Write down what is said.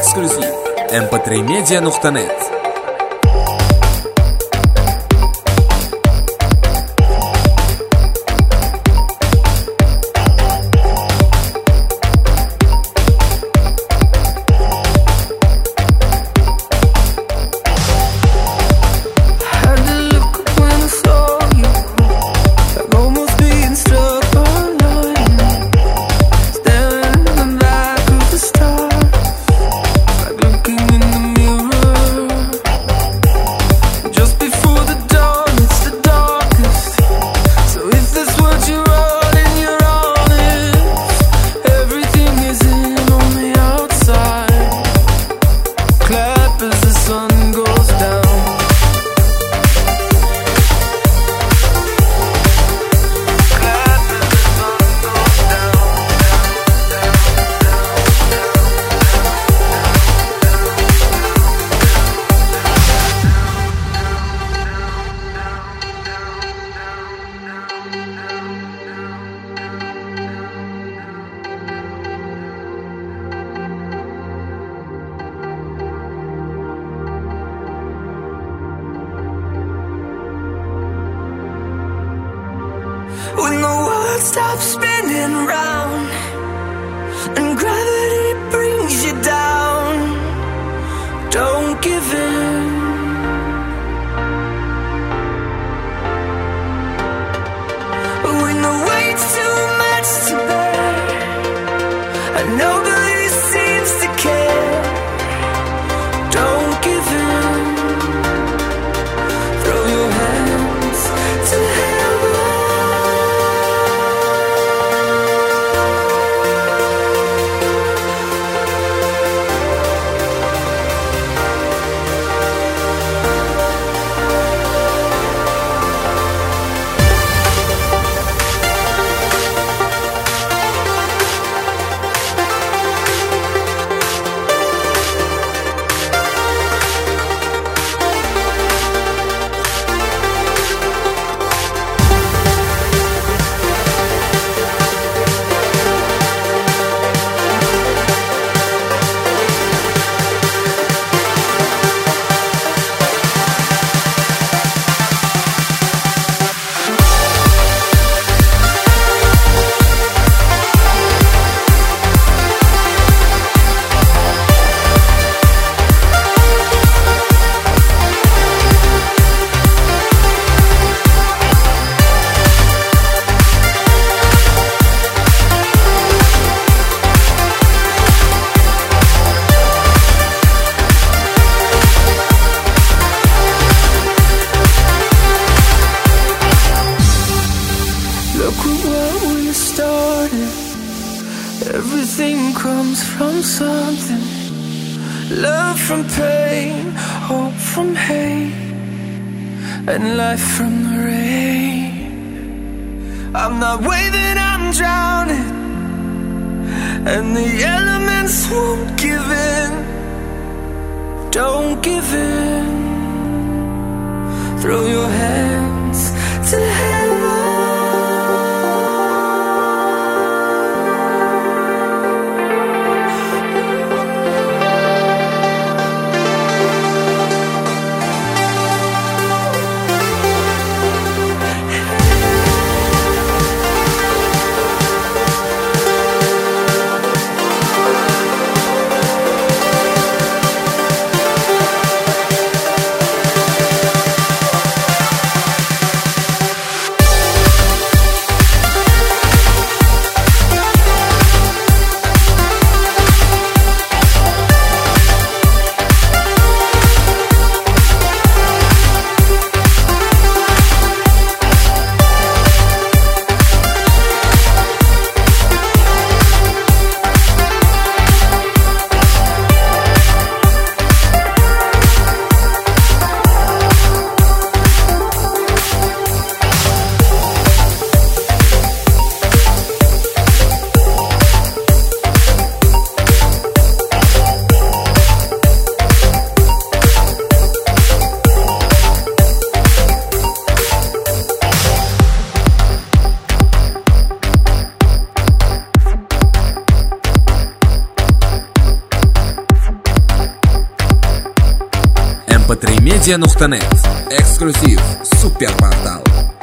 эксклюзив. mp3media.net. When the world stops spinning round and gravity brings you down, don't give in. When the weight's too much to bear and nobody seems to care, don't give in. Throw your hands to heaven. Look at what we started. Everything comes from something. Love from pain, hope from hate, and life from the rain. I'm not waving, I'm drowning, and the elements won't give in. Don't give in. Throw your hands to heaven. mp3media.net. Эксклюзив. Суперпортал.